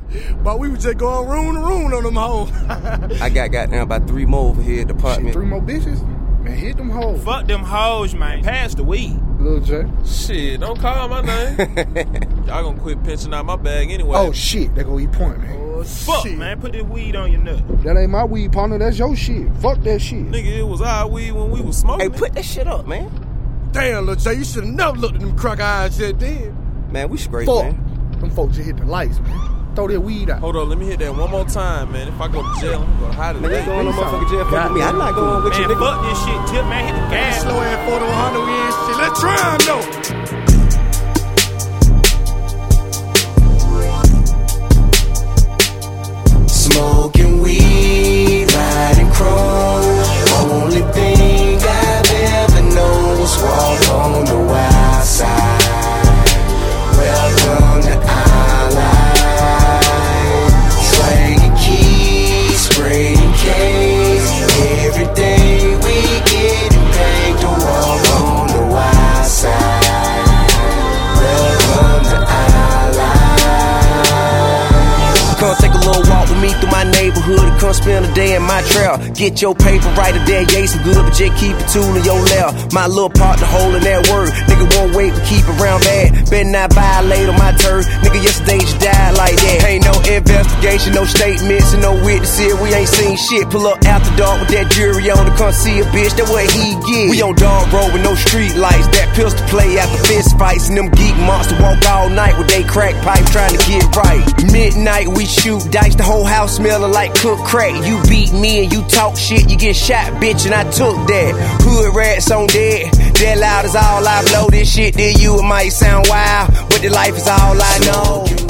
But we was just going room to room on them hoes. I got goddamn about 3 more over here at the apartment. Shit, 3 more bitches? Man, hit them hoes. Fuck them hoes, man. Pass the weed. Lil J. Shit, don't call my name. Y'all gonna quit pinching out my bag anyway. Oh, shit. They go eat point, man. Oh, fuck, shit. Man. Put this weed on your nut. That ain't my weed, partner. That's your shit. Fuck that shit. Nigga, it was our weed when we was smoking. Hey, put that shit up, man. Damn, Lil J, you should have never looked at them crook eyes that then. Man, we straight, Fuck. man. Them folks just hit the lights, man. Throw that weed out. Hold on, let me hit that one more time, man. If I go to jail, I'm gonna hide it. Man, they going to motherfucking jail fucking me. I'm not going with you, man, nigga. fuck this shit. Tip, man, hit the gas. Slow ass 40 to 100 we ain't shit. Let's try them, though. Smoking weed, riding chrome. Only thing I've ever known was walk on the wild side. Welcome to our life. Slanging keys, spraying case. Every day we getting paid to walk on the wild side. Welcome to our life. Come take a little walk with me through my neighborhood and come spend a day in my trail. Get your paper right there, yeah, some good, but just keep it tool in your left. My little partner holding that word. Nigga won't wait to keep around bad. Better not violate on my turf. Nigga, yesterday you died like that. Ain't no investigation, no statements, and no witnesses. We ain't seen shit. Pull up after dark with that jury on to come see a bitch. That what he get. We on dog road with no street lights. That pistol play after fist fights. And them geek monsters walk all night with they crack pipe trying to get right. Midnight we shoot dice. The whole house smelling like cooked crack. You beat me and you talk shit, you get shot, bitch, and I took that. Hood rats on dead. That loud is all I blow. This shit to you, it might sound wild, but the life is all I know.